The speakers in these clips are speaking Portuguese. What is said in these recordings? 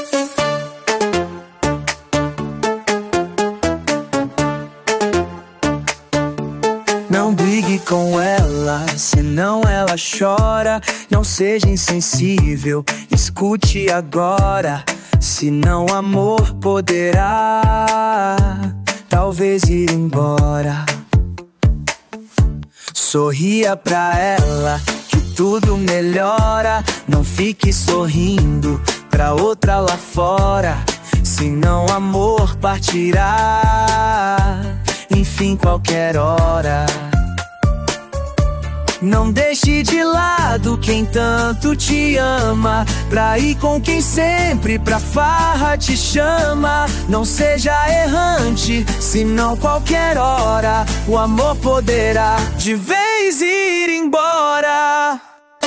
Não brigue com ela, senão ela chora. Não seja insensível, escute agora. Senão amor poderá talvez ir embora. Sorria pra ela que tudo melhora. Não fique sorrindo pra outra lá fora. Senão amor partirá, enfim, qualquer hora. Não deixe de lado quem tanto te ama, pra ir com quem sempre pra farra te chama. Não seja errante, senão qualquer hora o amor poderá de vez ir embora.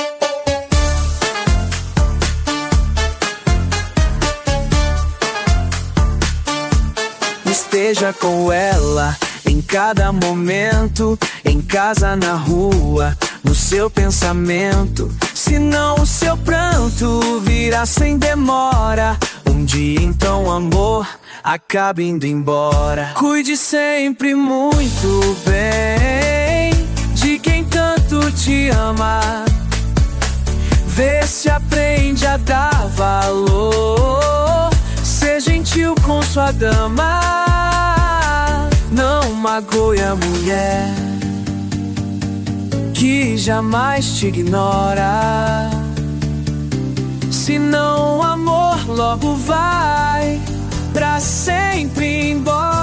Esteja com ela em cada momento, em casa, na rua, no seu pensamento. Senão o seu pranto virá sem demora. Um dia então amor acaba indo embora. Cuide sempre muito bem de quem tanto te ama. Vê se aprende a dar valor. Seja gentil com sua dama. Não magoe a mulher que jamais te ignora. Senão o amor logo vai pra sempre embora.